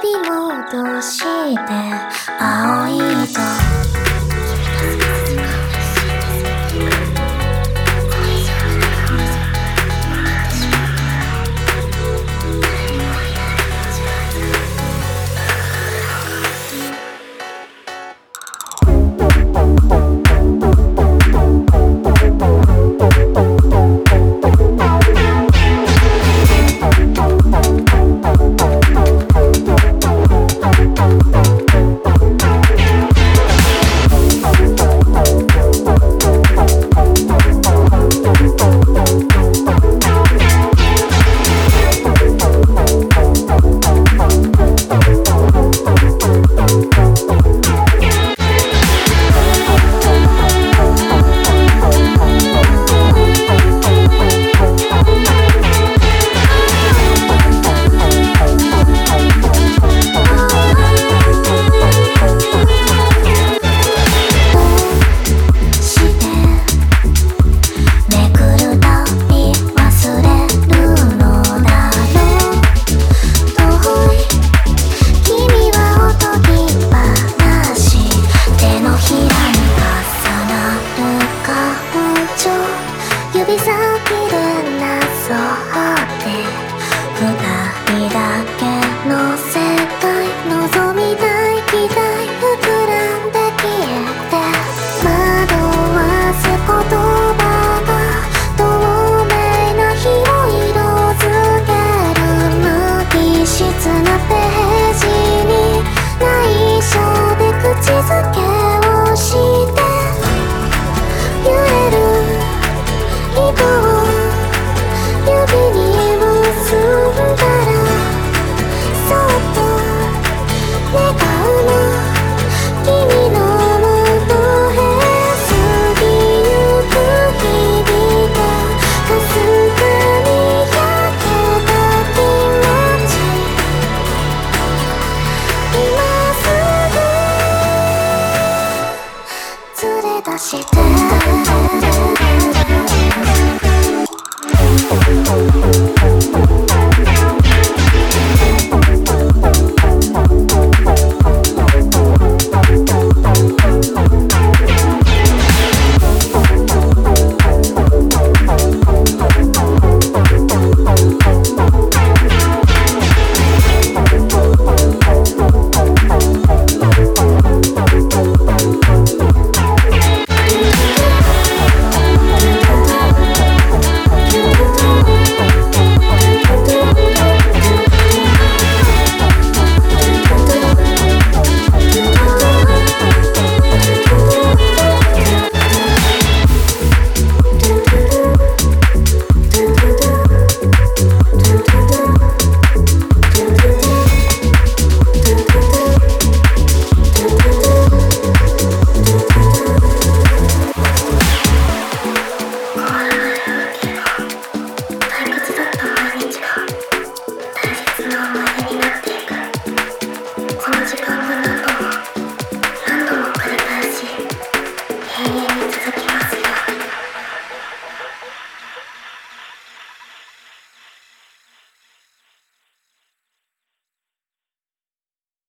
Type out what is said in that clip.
呼び戻して青い糸指先でなぞって二人だけの世界望みたい期待膨らんで消えて惑わす言葉が透明な日を色づける無機質なページに内緒で口づけをして揺れる糸を指に結んだらそっと願うの君のもとへ過ぎゆく日々がかすかに焼けた気持ち今すぐ連れ出して